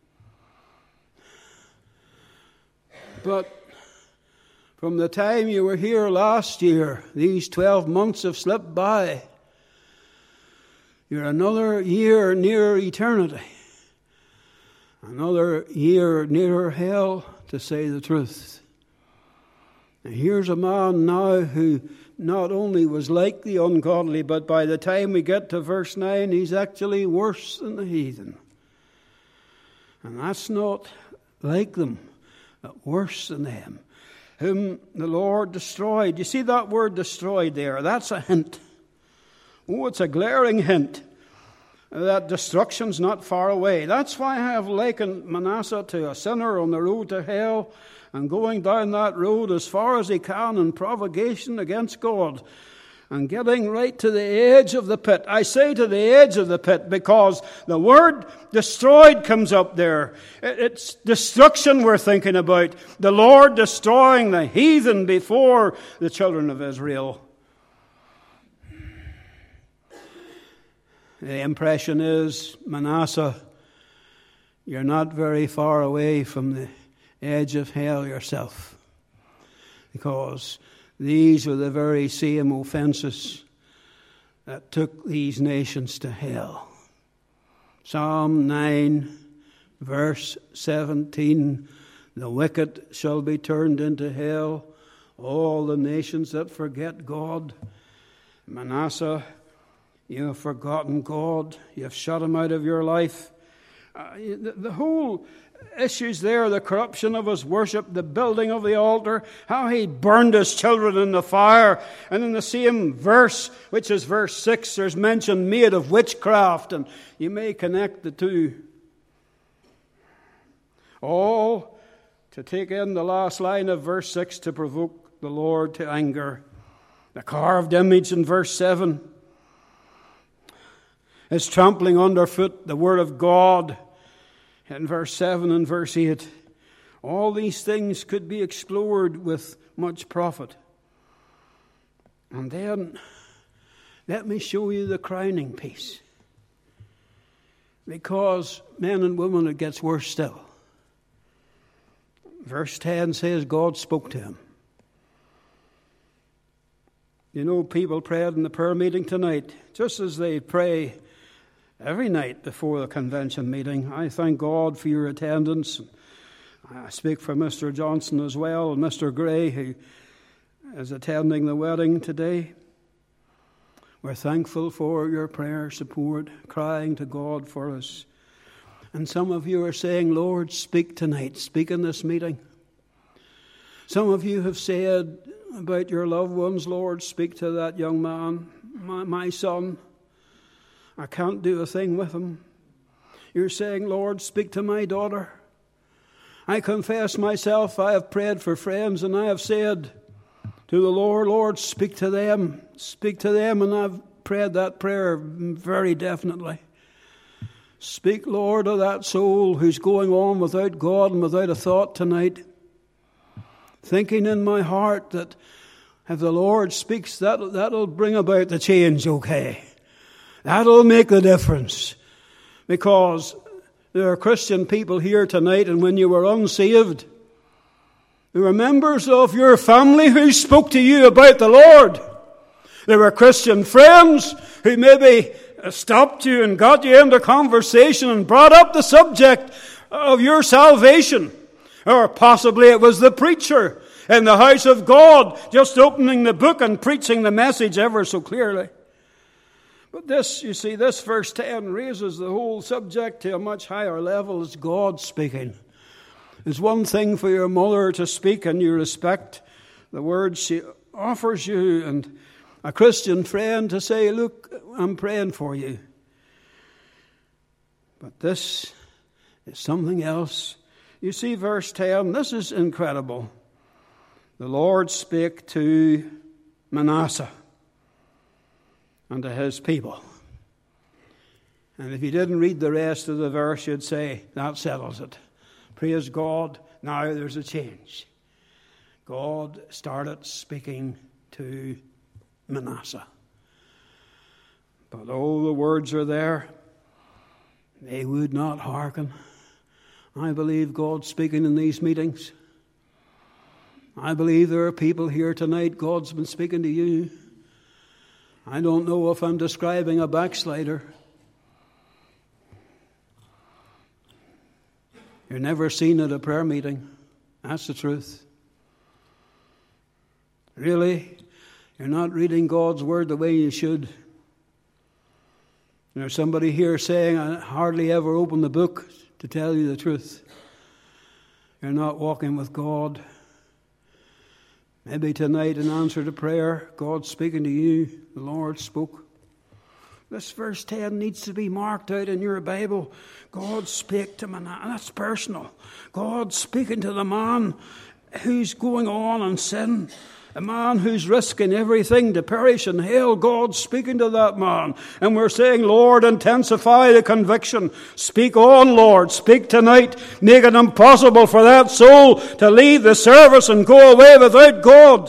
But from the time you were here last year, these 12 months have slipped by. You're another year nearer eternity. Another year nearer hell, to say the truth. And here's a man now who not only was like the ungodly, but by the time we get to verse 9, he's actually worse than the heathen. And that's not like them, but worse than them, whom the Lord destroyed. You see that word destroyed there? That's a hint. Oh, it's a glaring hint that destruction's not far away. That's why I have likened Manasseh to a sinner on the road to hell and going down that road as far as he can in provocation against God and getting right to the edge of the pit. I say to the edge of the pit because the word destroyed comes up there. It's destruction we're thinking about. The Lord destroying the heathen before the children of Israel. The impression is, Manasseh, you're not very far away from the edge of hell yourself, because these are the very same offenses that took these nations to hell. Psalm 9, verse 17, the wicked shall be turned into hell, all the nations that forget God. Manasseh, you have forgotten God. You have shut him out of your life. The whole issues there, the corruption of his worship, the building of the altar, how he burned his children in the fire. And in the same verse, which is verse 6, there's mention made of witchcraft. And you may connect the two. All to take in the last line of verse 6 to provoke the Lord to anger. The carved image in verse 7 is trampling underfoot the word of God in verse 7 and verse 8. All these things could be explored with much profit. And then, let me show you the crowning piece. Because, men and women, it gets worse still. Verse 10 says God spoke to him. You know, people prayed in the prayer meeting tonight, just as they pray every night before the convention meeting. I thank God for your attendance. I speak for Mr. Johnson as well, and Mr. Gray, who is attending the wedding today. We're thankful for your prayer support, crying to God for us. And some of you are saying, Lord, speak tonight, speak in this meeting. Some of you have said about your loved ones, Lord, speak to that young man, my son. I can't do a thing with him. You're saying, Lord, speak to my daughter. I confess myself, I have prayed for friends, and I have said to the Lord, Lord, speak to them. Speak to them, and I've prayed that prayer very definitely. Speak, Lord, to that soul who's going on without God and without a thought tonight. Thinking in my heart that if the Lord speaks, that'll bring about the change, okay? That'll make the difference. Because There are Christian people here tonight, and when you were unsaved, there were members of your family who spoke to you about the Lord. There were Christian friends who maybe stopped you and got you into conversation and brought up the subject of your salvation. Or possibly it was the preacher in the house of God just opening the book and preaching the message ever so clearly. But this, you see, this verse 10 raises the whole subject to a much higher level. It's God speaking. It's one thing for your mother to speak and you respect the words she offers you, and a Christian friend to say, look, I'm praying for you. But this is something else. You see, verse 10, this is incredible. The Lord spake to Manasseh and to his people. And if you didn't read the rest of the verse, you'd say, that settles it. Praise God, now there's a change. God started speaking to Manasseh. But oh, the words are there. They would not hearken. I believe God's speaking in these meetings. I believe there are people here tonight, God's been speaking to you. I don't know if I'm describing a backslider. You're never seen at a prayer meeting. That's the truth. Really, you're not reading God's word the way you should. There's somebody here saying, I hardly ever open the book, to tell you the truth. You're not walking with God. Maybe tonight, in answer to prayer, God's speaking to you. The Lord spoke. This verse 10 needs to be marked out in your Bible. God spake to Manasseh. That's personal. God speaking to the man who's going on in sin. A man who's risking everything to perish in hell. God's speaking to that man. And we're saying, Lord, intensify the conviction. Speak on, Lord. Speak tonight. Make it impossible for that soul to leave the service and go away without God.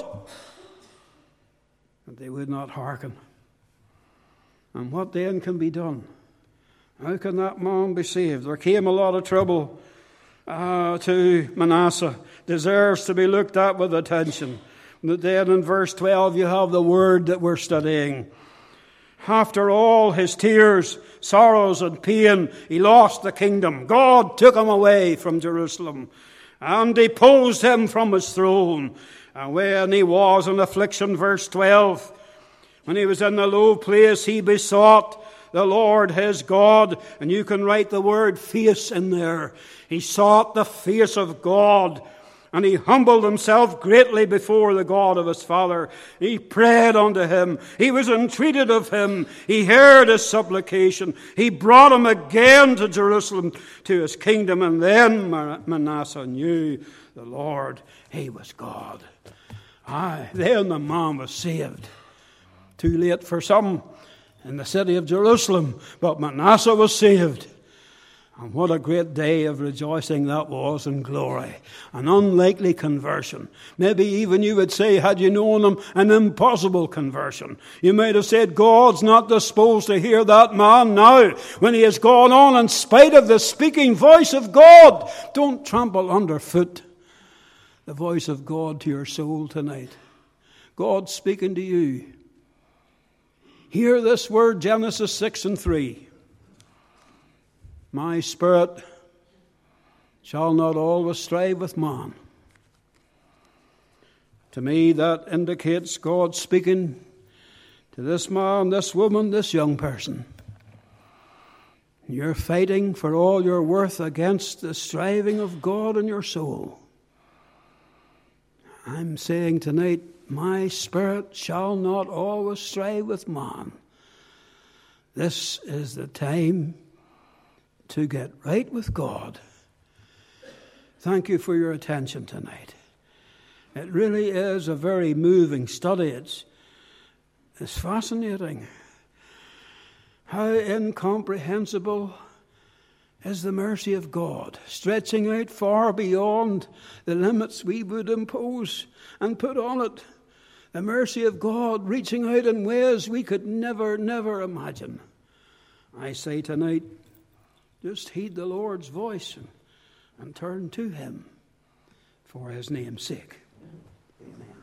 But they would not hearken. And what then can be done? How can that man be saved? There came a lot of trouble to Manasseh. Deserves to be looked at with attention. But then in verse 12 you have the word that we're studying. After all his tears, sorrows and pain, he lost the kingdom. God took him away from Jerusalem and deposed him from his throne. And when he was in affliction, verse 12, when he was in the low place, he besought the Lord his God. And you can write the word face in there. He sought the face of God. And he humbled himself greatly before the God of his father. He prayed unto him. He was entreated of him. He heard his supplication. He brought him again to Jerusalem, to his kingdom. And then Manasseh knew the Lord. He was God. Then the man was saved. Too late for some in the city of Jerusalem. But Manasseh was saved. And what a great day of rejoicing that was in glory. An unlikely conversion. Maybe even you would say, had you known him, an impossible conversion. You might have said, God's not disposed to hear that man now when he has gone on in spite of the speaking voice of God. Don't trample underfoot the voice of God to your soul tonight. God's speaking to you. Hear this word, Genesis 6:3. My spirit shall not always strive with man. To me, that indicates God speaking to this man, this woman, this young person. You're fighting for all your worth against the striving of God in your soul. I'm saying tonight, my spirit shall not always strive with man. This is the time to get right with God. Thank you for your attention tonight. It really is a very moving study. It's fascinating. How incomprehensible is the mercy of God, stretching out far beyond the limits we would impose and put on it. The mercy of God reaching out in ways we could never imagine. I say tonight, Just heed the Lord's voice and turn to him for his name's sake. Amen.